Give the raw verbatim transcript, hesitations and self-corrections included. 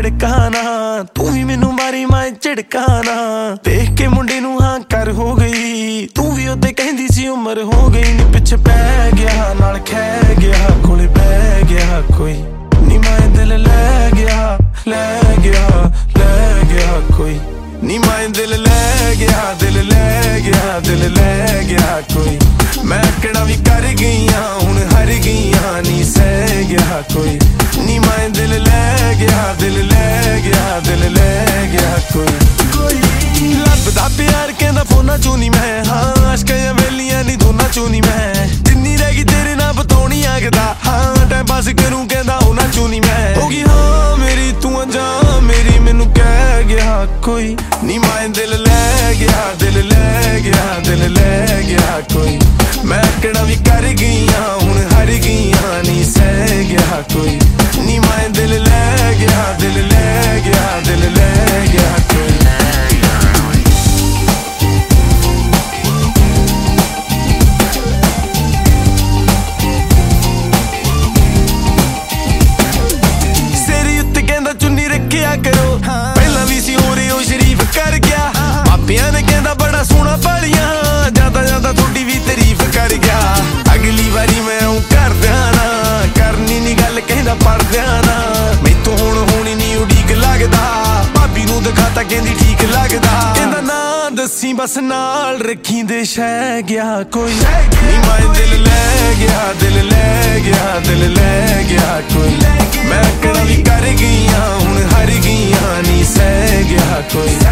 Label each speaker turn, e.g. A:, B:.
A: धड़काना तू भी मैनू मारी मैं झिड़काना देख के मुंडे नू हाँ कर हो गई तू भी उत्ते कहंदी सी उम्र हो गई नी पिछे पै गया नाल खै गया कोले बह गया कोई नी मैं दिल लै गया लै गया लै गया कोई नी मैं दिल लै गया दिल लै गया दिल लै गया कोई मैं किड़ा भी कर गई हुण हर गई नी सह गया कोई नी मैं दिल लै गया दिल लै गया दिल लै गया कोई लभदा प्यार कहंदा फोना चों नी मैं हाँ अशकां वेलियां नी दोना चों नी मैं जिन्नी रह गई तेरे नाल बतौनी आखदा हाँ टाइम पास करूं कहंदा उन्हां चों नी मैं हो गई हाँ मेरी तू अजां मेरी मैनू कह गया कोई नी मैं दिल लै गया दिल लै गया दिल लै गया कोई मैं किड़ा भी कर गई हुण हर गई नी सह गया कोई नी मैं दिल लै गया दिल लै गया दिल लै गया कोई सिर उत्ते कहंदा चुन्नी रखिया करो पहला भी सी हो रही हो शरीफ कर गया मापिया ने कहंदा बड़ा सोहना पालिया ज्यादा ज्यादा थोड़ी भी तारीफ कर गया अगली बारी मैं आऊं कर देना करनी नी गल कहंदा पढ़ देना मैथों हुण होनी नी उड़ीक लगदा भाभी नूं दिखाता कहंदी ठीक लगदा कहंदा ना दसी बस नाल रखी दे शह गया कोई नी मैं दिल लै गया दिल लै गया दिल लै गया कोई मैं किड़ा भी कर गई हुण हर गई नी सह गया कोई